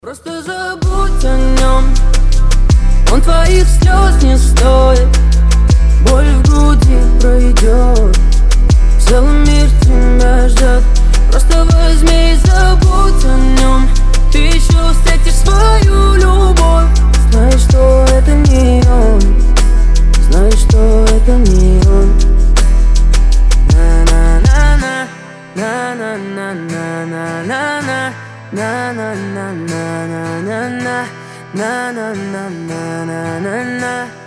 Просто забудь о нем, он твоих слез не стоит. Боль в груди пройдет, целый мир тебя ждет. Просто возьми и забудь о нем, ты еще встретишь свою любовь. Знай, что это не он, знай, что это не он. На-на-на-на, на-на-на-на-на-на-на. На на на на на на на на на на на на на.